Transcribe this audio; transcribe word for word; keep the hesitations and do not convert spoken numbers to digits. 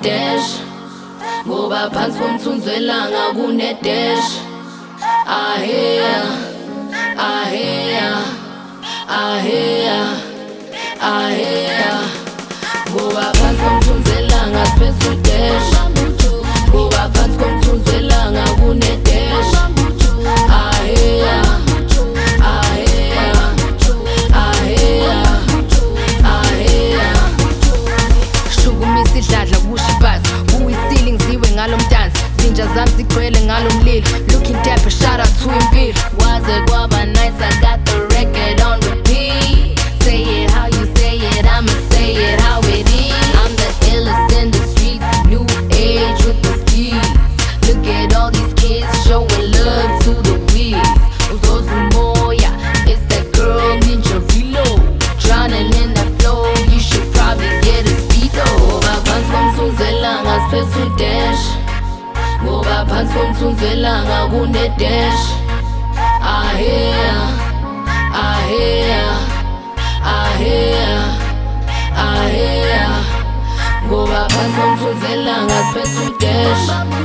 dash ngoba phansi komthunzi welanga kune dash. Ahea, ahea, ahea, ahea ngoba phansi komthunzi welanga siphethe dash ngoba phansi komthunzi welanga kune dash. Ahea, ahea, ahea, ahea shukumisa idladla kusho ibhathi uyisili ngiziwe ngalo mdansi zinja zami zigcwele ngalo mlilo looking dapper shout out to impilo waze kwaba nice I got the record on repeat say it how you say it I'ma say it how it is I'm the illest in the streets new age with the steez look at all these kids showing love to the weeds uzozumoya it's that girl ninja reload drowning in that flow you should probably get a speedo ngoba phansi komthunzi welanga siphethe dash ngoba phansi komthunzi welanga kune dash. Ahea, ahea, ahea, ahea ngoba phansi komthunzi welanga siphethe dash